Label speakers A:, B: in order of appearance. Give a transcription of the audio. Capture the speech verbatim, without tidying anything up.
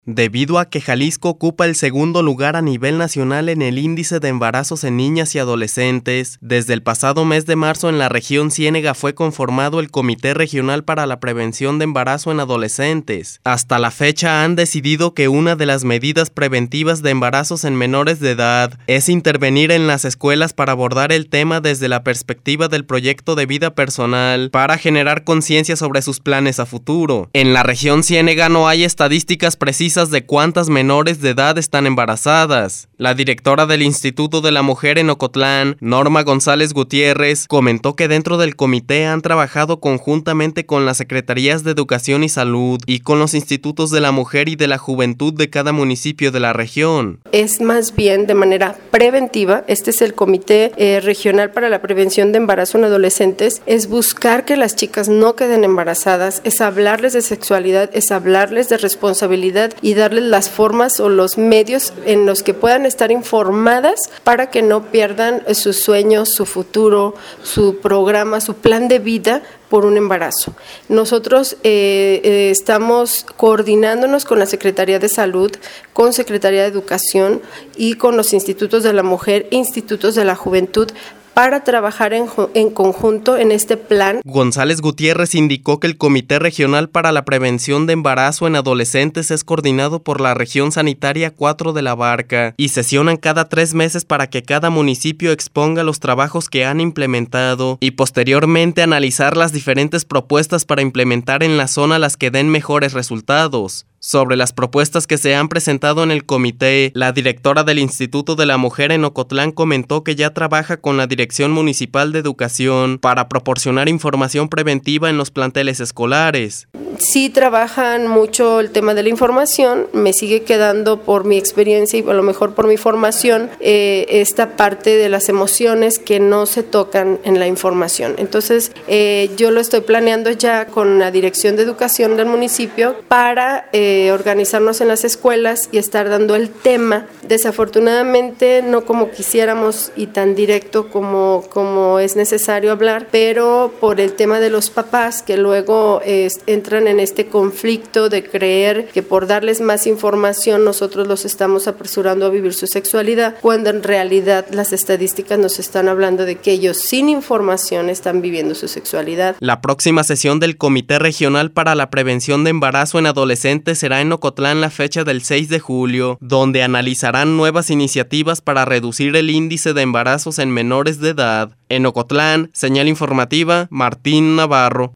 A: Debido a que Jalisco ocupa el segundo lugar a nivel nacional en el índice de embarazos en niñas y adolescentes, desde el pasado mes de marzo en la región Ciénega fue conformado el Comité Regional para la Prevención de Embarazo en Adolescentes. Hasta la fecha han decidido que una de las medidas preventivas de embarazos en menores de edad es intervenir en las escuelas para abordar el tema desde la perspectiva del proyecto de vida personal para generar conciencia sobre sus planes a futuro. En la región Ciénega no hay estadísticas precisas de cuántas menores de edad están embarazadas. La directora del Instituto de la Mujer en Ocotlán, Norma González Gutiérrez, comentó que dentro del comité han trabajado conjuntamente con las Secretarías de Educación y Salud y con los Institutos de la Mujer y de la Juventud de cada municipio de la región.
B: Es más bien de manera preventiva. Este es el Comité eh, Regional para la Prevención de Embarazo en Adolescentes. Es buscar que las chicas no queden embarazadas, es hablarles de sexualidad, es hablarles de responsabilidad y darles las formas o los medios en los que puedan estar informadas para que no pierdan sus sueños, su futuro, su programa, su plan de vida por un embarazo. Nosotros eh, eh, estamos coordinándonos con la Secretaría de Salud, con Secretaría de Educación y con los Institutos de la Mujer, Institutos de la Juventud, para trabajar en, en conjunto en este plan.
A: González Gutiérrez indicó que el Comité Regional para la Prevención de Embarazo en Adolescentes es coordinado por la Región Sanitaria cuatro de la Barca y sesionan cada tres meses para que cada municipio exponga los trabajos que han implementado y posteriormente analizar las diferentes propuestas para implementar en la zona las que den mejores resultados. Sobre las propuestas que se han presentado en el comité, la directora del Instituto de la Mujer en Ocotlán comentó que ya trabaja con la Dirección Municipal de Educación para proporcionar información preventiva en los planteles escolares.
B: Sí trabajan mucho el tema de la información, me sigue quedando por mi experiencia y a lo mejor por mi formación eh, esta parte de las emociones que no se tocan en la información. Entonces eh, yo lo estoy planeando ya con la Dirección de Educación del municipio para eh, organizarnos en las escuelas y estar dando el tema, desafortunadamente no como quisiéramos y tan directo como, como es necesario hablar, pero por el tema de los papás que luego eh, entran en en este conflicto de creer que por darles más información nosotros los estamos apresurando a vivir su sexualidad, cuando en realidad las estadísticas nos están hablando de que ellos sin información están viviendo su sexualidad.
A: La próxima sesión del Comité Regional para la Prevención de Embarazo en Adolescentes será en Ocotlán la fecha del seis de julio, donde analizarán nuevas iniciativas para reducir el índice de embarazos en menores de edad. En Ocotlán, señal informativa, Martín Navarro.